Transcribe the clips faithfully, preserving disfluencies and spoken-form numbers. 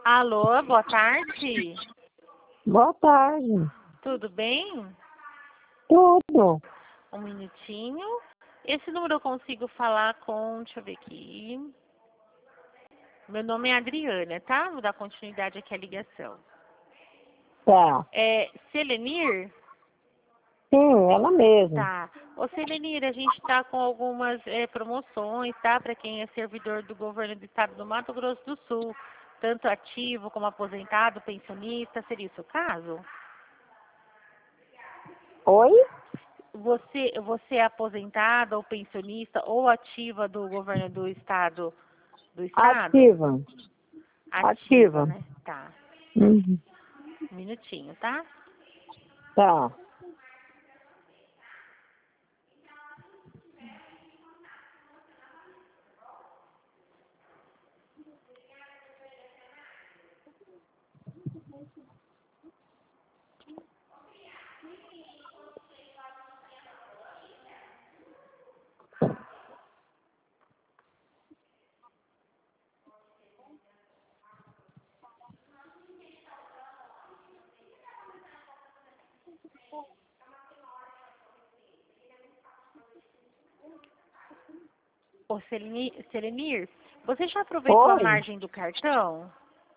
Alô, boa tarde. Boa tarde. Tudo bem? Tudo. Um minutinho. Esse número eu consigo falar com... Deixa eu ver aqui. Meu nome é Adriana, tá? Vou dar continuidade aqui à ligação. Tá. É Selenir? Sim, ela mesma. Tá. Ô, Selenir, a gente tá com algumas é, promoções, tá? Para quem é servidor do governo do estado do Mato Grosso do Sul. Tanto ativo como aposentado, pensionista. Seria isso o caso? Oi? Você, você é aposentada ou pensionista ou ativa do governo do estado? Do estado? Ativa. Ativa, Ativa. né? Tá. Uhum. Um minutinho, tá? Tá. Ô, Seleni- Selenir, você já aproveitou a Oi? margem do cartão?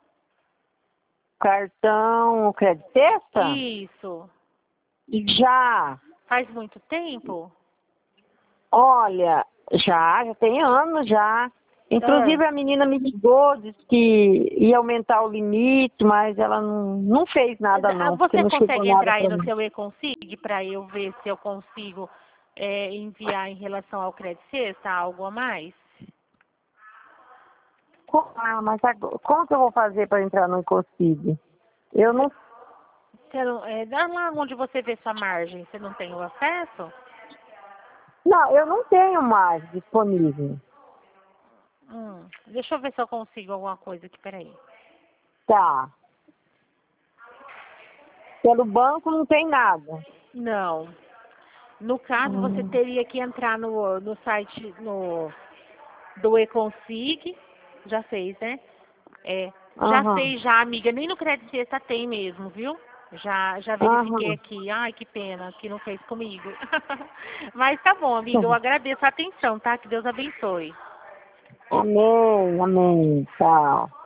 Cartão Crédito Sexta? Isso. Já. Faz muito tempo? Olha, já, já tem anos já. Ah, Inclusive a menina me ligou, disse que ia aumentar o limite, mas ela não, não fez nada ah, não, porque você não chegou consegue nada entrar aí para no mim. seu e-consig para eu ver se eu consigo é, enviar em relação ao crédito sexta algo a mais? Co- Ah, mas agora, como que eu vou fazer para entrar no Consigo? Eu não. Você não- é, dá lá onde você vê sua margem, você não tem o acesso? Não, eu não tenho mais disponível. Hum, deixa eu ver se eu consigo alguma coisa aqui, peraí. Tá. Pelo banco não tem nada. Não. No caso, você Hum. teria que entrar no, no site no, do eConsig. Já fez, né? É, já Aham. fez já, amiga. Nem no Crédito Sexta tem mesmo, viu? Já, já verifiquei Aham. aqui. Ai, que pena que não fez comigo. Mas tá bom, amiga. Eu agradeço a atenção, tá? Que Deus abençoe. Amém, amém. Tchau.